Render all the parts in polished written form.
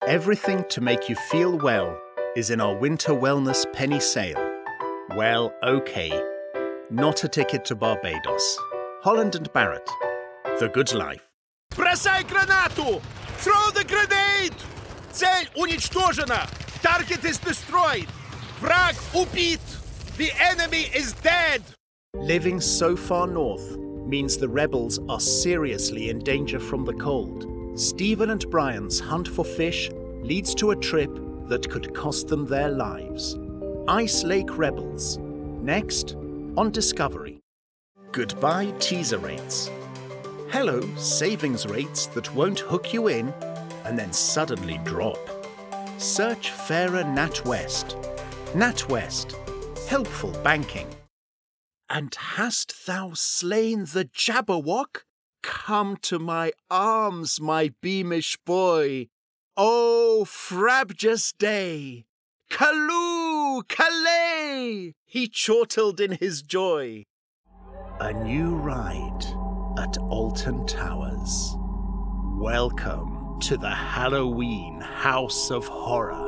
Everything to make you feel well is in our winter wellness penny sale. Well, okay. Not a ticket to Barbados. Holland and Barrett. The good life. Бросай гранату! Throw the grenade! Цель уничтожена! Target is destroyed! Враг убит! The enemy is dead! Living so far north means the rebels are seriously in danger from the cold. Stephen and Brian's hunt for fish leads to a trip that could cost them their lives. Ice Lake Rebels. Next on Discovery. Goodbye teaser rates. Hello savings rates that won't hook you in and then suddenly drop. Search fairer NatWest. NatWest. Helpful banking. And hast thou slain the Jabberwock? Come to my arms, my beamish boy. Oh, frabjous day! Callooh! Calais! He chortled in his joy. A new ride at Alton Towers. Welcome to the Halloween House of Horror.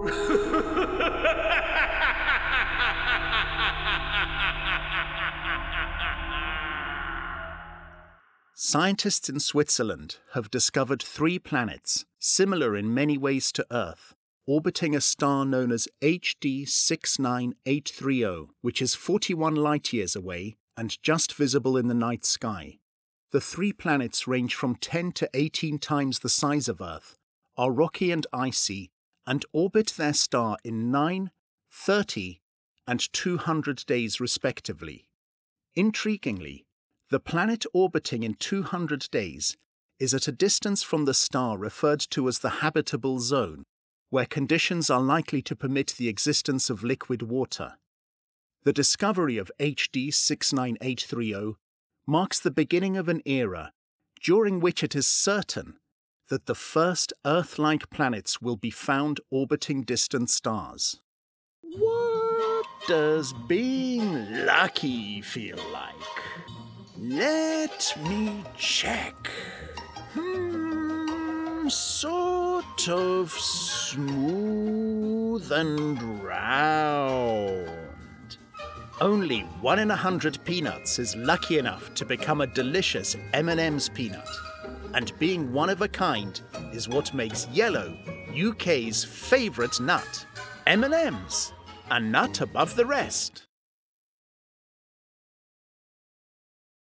Scientists in Switzerland have discovered 3 planets, similar in many ways to Earth, orbiting a star known as HD 69830, which is 41 light-years away and just visible in the night sky. The 3 planets range from 10 to 18 times the size of Earth, are rocky and icy, and orbit their star in 9, 30, and 200 days respectively. Intriguingly, the planet orbiting in 200 days is at a distance from the star referred to as the habitable zone, where conditions are likely to permit the existence of liquid water. The discovery of HD 69830 marks the beginning of an era during which it is certain that the first Earth-like planets will be found orbiting distant stars. What does being lucky feel like? Let me check. Sort of smooth and round. Only 1 in 100 peanuts is lucky enough to become a delicious M&M's peanut. And being one of a kind is what makes yellow UK's favourite nut. M&M's, a nut above the rest.